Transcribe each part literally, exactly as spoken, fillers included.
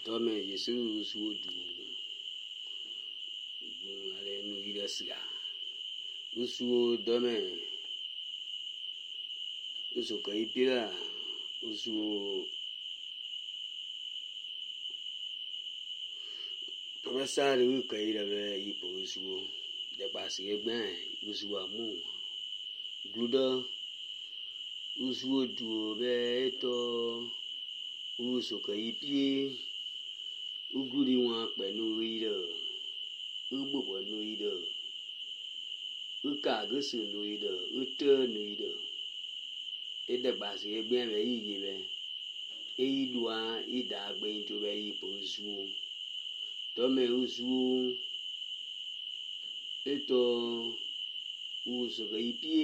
Tome yesu suodu ale nu idasiga usuo dome usuka ipira usuo professor u kaira be ipo usuo de basi egbe usuo amu gludo usuo du be to usuka ipie uguri wa pẹ̀lú ire ugbo no ire uka gosu no ire ute no ire ede basi egbe be yiye be eyidua ida gbe into be yipo usuo tome usuo eto usuka ipie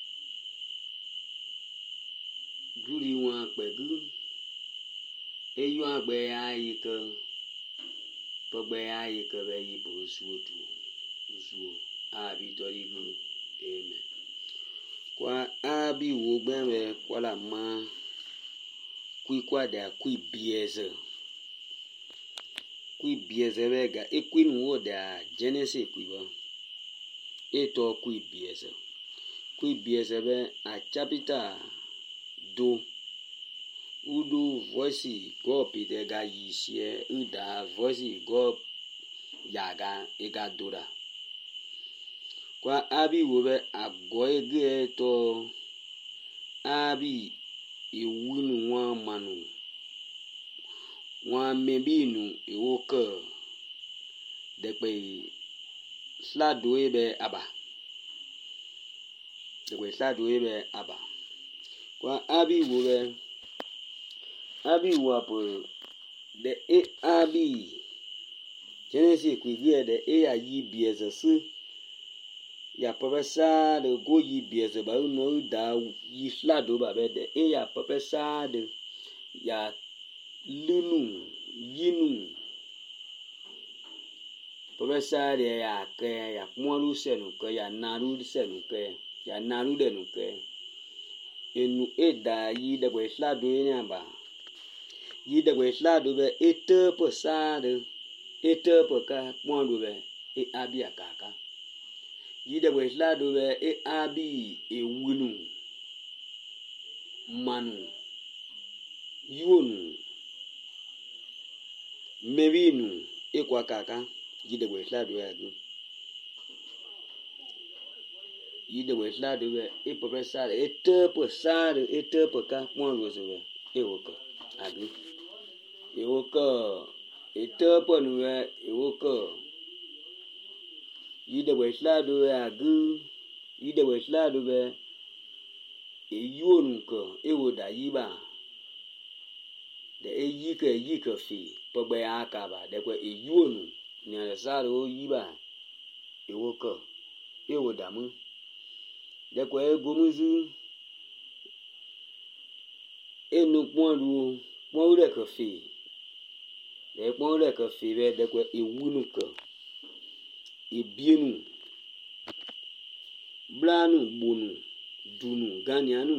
guri wa pẹ̀lú eyo agbe ayike pogbe ayike be yipo usuo tu usuo abi torigu eme kwa abi wo gbenbe kwa la ma kui kwa da kui bieze kui bieze bega e kui nu da genesis kui ba eto kui bieze kui bieze be a chapter do udu voice go pide ga yisie uda voice go yaga ega dora kwa abi wobe agoege to abi iwunu wa manu wa mebinu iwoke dekpe slado ebe aba dekpe slado ebe aba kwa abi wobe abi wapo de e abi genesis kwigye de e ayi bieze su ya profesa de go yi bieze ba no da yi flado ba be de e ya profesa de ya lunu yinu profesa de ya ke ya kmoru senu ke ya naru senu ke ya naru de nu ke enu e da yi de go flado nya ba yi de we slado be ete po sade ete po ka kpondo be e abi akaka yi de we slado be e abi ewunu manu yonu mebinu e kwa kaka yi de we slado ya go yi de we slado be e po sade ete po sade ete po ka kpondo so be e woko abi ewoke eteponu ewoke yidewe slado agu yidewe slado be eyuonko ewoda yiba de eyike yike fi pogbe akaba de kwe eyuonu ni saro yiba ewoke ewoda mu de kwe gomuzu enu ponu ponu ke fi de ponu ke fi be de kwe ewunu ko ebienu blanu bonu dunu ganianu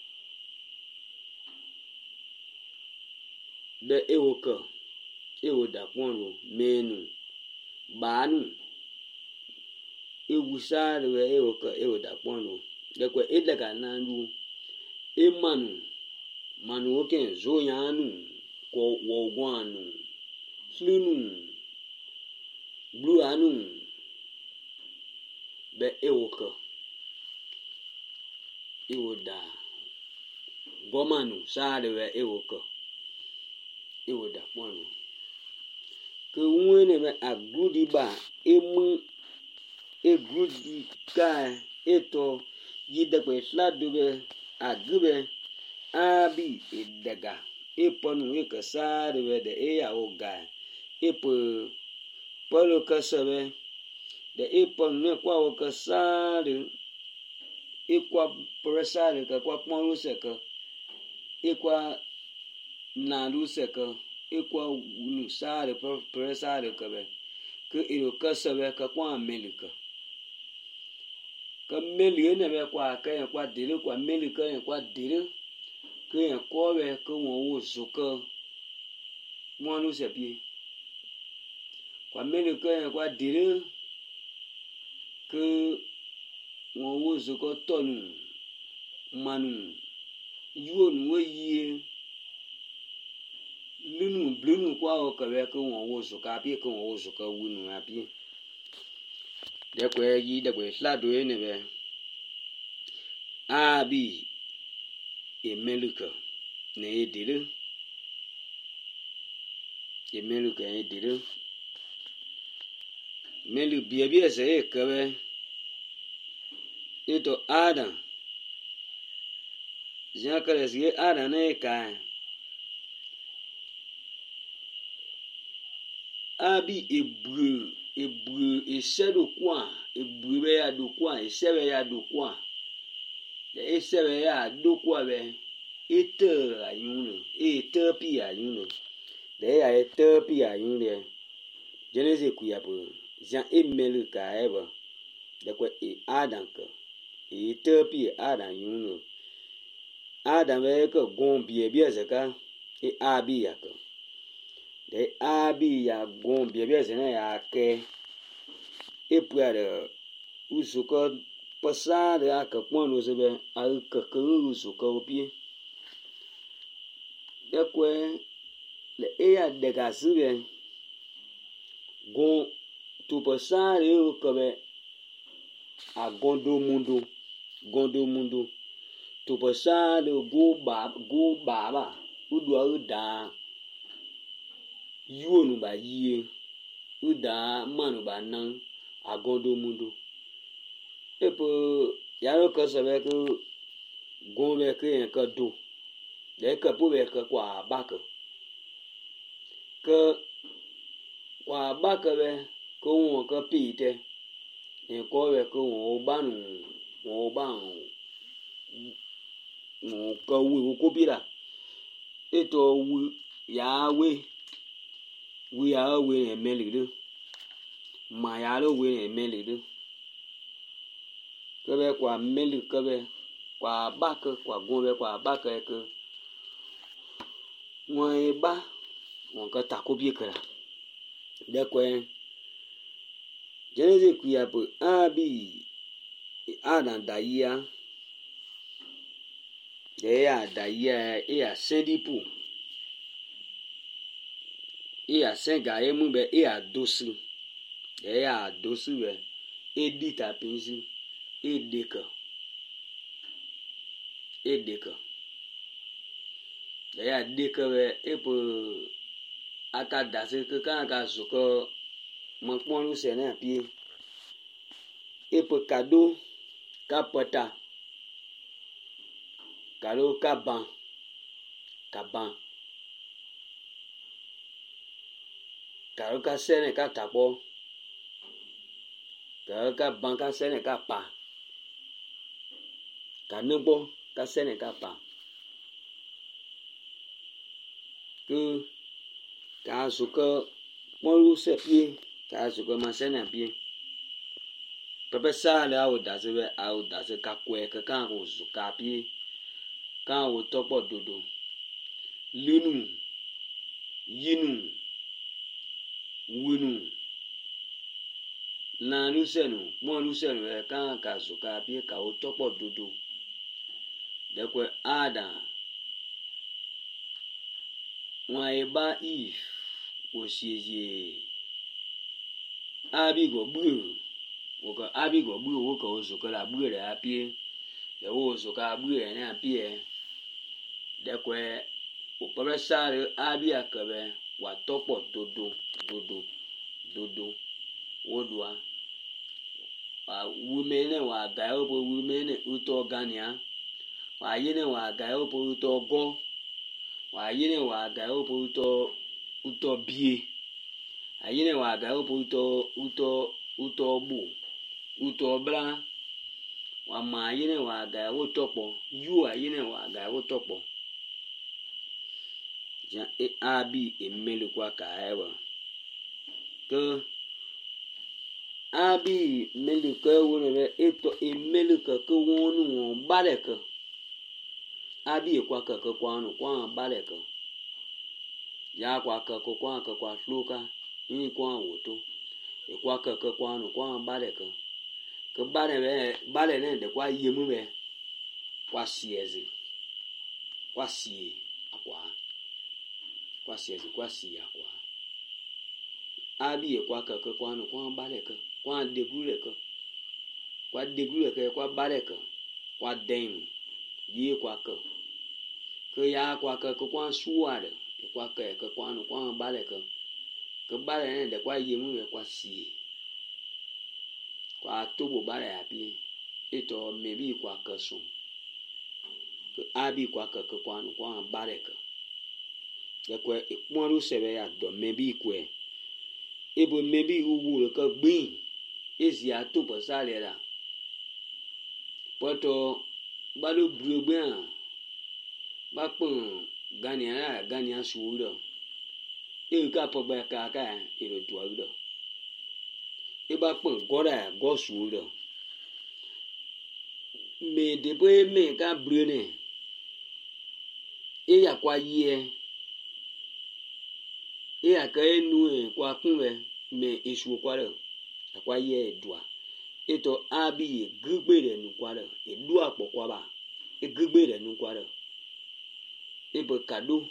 de ewoka ewoda ponu menu banu ewusare we ewoka ewoda ponu de kwe edega nanu emanu manu oke zoyanu ko wogwanu flunu blue anu be ewoka ewoda gomanu sare we ewoka ewoda ponu ke wone be agrudi ba emu egrudi ka eto yidegbe slado be agube abi edega eponu ekasare we de eya oga epo polo kasabe de eponu ne kwa okasare ekwa presare ka kwa ponu seka ekwa naru seka ekwa ulu sare presare ka be ke ero kasabe ka kwa amelika ka meli ne be kwa ka kwa dire kwa melika kwa dire ke ko be ke won wo zuka mwanu sepi kwa mele ke kwa dire ke wo zo ko tonu manu yo nu ye lunu blunu kwa o ka be ke wo zo ka bi ke wo zo ka wunu abi de kwe yi de kwe sla do ne be abi emeluka ne dire emeluka e dire melu bia bia se ke be ito Adam Jean Calais Adam ne ka abi ebru ebru esedo kwa ebru be ya do kwa esebe ya do kwa de esebe ya do kwa be ite ayunu ite pi ayunu de ya ite pi ayunu Genesis kuya po Jean emelu ka eba de kwa e Adam ka ite pi Adam yunu Adam be ka gon bie bie zaka e abi ya ka de abi ya gon bie bie zena ya ke e puare usuko pasa de aka kwanu sebe a ka ka usuko pie de kwe le e ya de ga sube gon tu pasa de o ka be a gondo mundo gondo mundo tu pasa de go ba go baba udu a da yuonu ba yie uda manu ba nan agondo mundo epo yaro ka sabe ko gombe ke ka do de ka po be ka kwa baka ka kwa baka be ko won ka pite e ko be ko won banu won ban won ka wu ko bira eto wu ya we we are we emelidu ma ya lo we emelidu kebe kwa meli kebe kwa baka kwa gombe kwa baka ke won ba won ka ta ko bi kra de kwen Genesis kuya po abi Adam da ya de ya da ya e ya sendipu e a senga e mu be e a dosu e a dosu be e dita pinzi e deka e deka e a deka be e po aka dase ke kan ka zuko mo pon lu se na pie e po kado ka pota kado ka ban ka ban karo ka sene ka tapo karo ka ban ka sene ka pa ka nubo ka sene ka pa ku ka suka polu se pie ka suka ma sene pie pepe sa le awu da se be awu da se ka kwe ka kan ko suka pie kan wo topo dodo linu yinu winu na lusenu mo lusenu e kan ka suka pie ka o topo dodo de kwe Adam wa e ba if o sieje abi go bu o ka abi go bu o ka o suka la bu re apie de o suka bu re na apie de kwe o pere sare abi akabe wa topo dodo dodo dodo wodua wa wumene wa ga obo wumene uto gania wa yene wa ga obo uto go wa yene wa ga obo uto uto bie ayene wa ga obo uto uto uto bu uto bra wa ma yene wa ga wo topo yu ayene wa ga wo topo ja e abi emelu kwa ka ewa ke abi melu ka wona be eto emelu ka ko wonu won bare ka abi kwa ka ka kwa no kwa bare ka ya kwa ka ko kwa ka kwa fluka ni kwa woto e kwa ka ka kwa no kwa bare ka ka bare be bare ne de kwa yemu be kwa siezi kwa sie akwa kwa siezi kwa sie akwa abi e kwa ka ka kwa no kwa bare ka kwa de gure ka kwa de gure ka kwa bare ka kwa den yi kwa ka ka ya kwa ka ka kwa suare e kwa ka ka kwa no kwa bare ka ka bare ne de kwa yemu be kwa sie kwa tobo bare ya bi ito mebi kwa ka so abi kwa ka ka kwa no kwa bare ka de kwa e ponu sebe ya do mebi kwe ebo mebi uwu ka gbin ezi atobo sale la poto balo brugbe an ba pon gania gania suuro e ka po ba ka ka e ro do do e ba pon gora go suuro me de bo me ka brune e ya kwa ye e ya ka enu e kwa kunwe me isu kwa re kwa ye dua eto abi gugbere nu kwa re e du apo kwa ba e gugbere nu kwa re e bo kado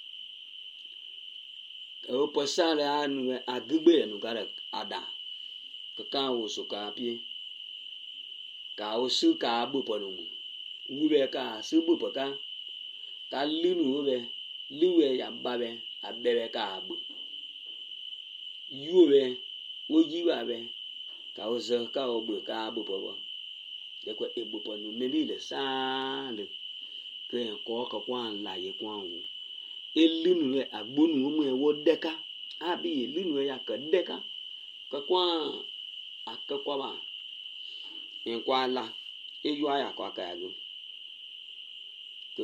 o posale anu a gugbere nu kwa re ada ka ka wo so ka pie ka o su ka bu po nu wu be ka su bu po ka ka linu be liwe ya ba be abebe ka abu yu be wo yi ba be ka o zo ka o bu ka bu po bo de ko e bu po nu me bi le sa le ke ko ko kwa la ye kwa wu e linu e agbonu mu e wo deka abi e linu e ya ka deka ka kwa akakwa ba en kwa la e yu aya kwa ka ya to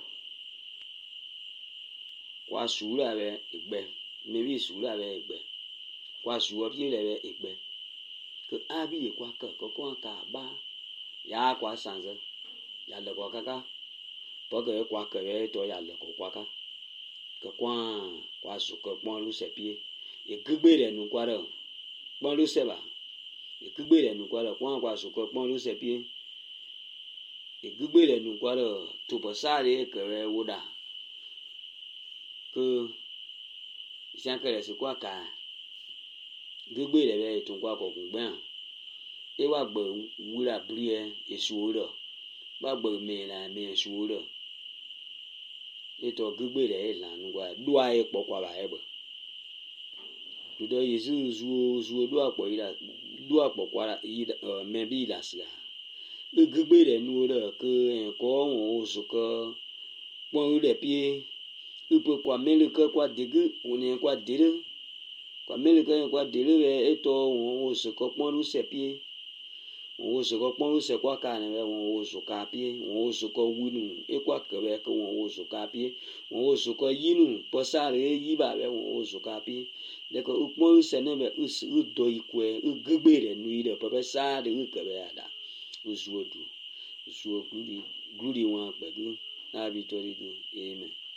kwa sura be igbe me bi sura be igbe kwa suwo bi le be igbe ke abi e kwa ka ko kwa ka ba ya kwa sanze ya le kwa kaka po ke kwa ke be to ya le kwa ka ke kwa kwa su ko pon lu se pie e gbe re nu kwa re pon lu se ba e gbe re nu kwa re kwa kwa su ko pon lu se pie e gbe re nu kwa re to po sare ke re woda que sian que les quoi ka gbegbe le be tun kwa ko gbe e wa gbe wura brie esuoro ba gbe me la me esuoro e to gbegbe le la nu kwa dua e po kwa ba e bo du do yesu zu zu dua po ira dua po kwa ira me bi la sia e gbegbe le nu ro que ko won o su ko pon le pie upo kwa meleke kwa digi one kwa dire kwa meleke kwa dire be eto won o se ko pon lu se pie won o se ko pon lu se kwa ka ne be won o so ka pie won o so ko winu e kwa ke be ko won o so ka pie won o so ko yinu posare yi ba be won o so ka pie de ko pon lu se ne be u do ikwe u gbegbe nu ire po be sa de u ke be ada u zuodu zuo gludi gludi won pe du na bi tori du amen.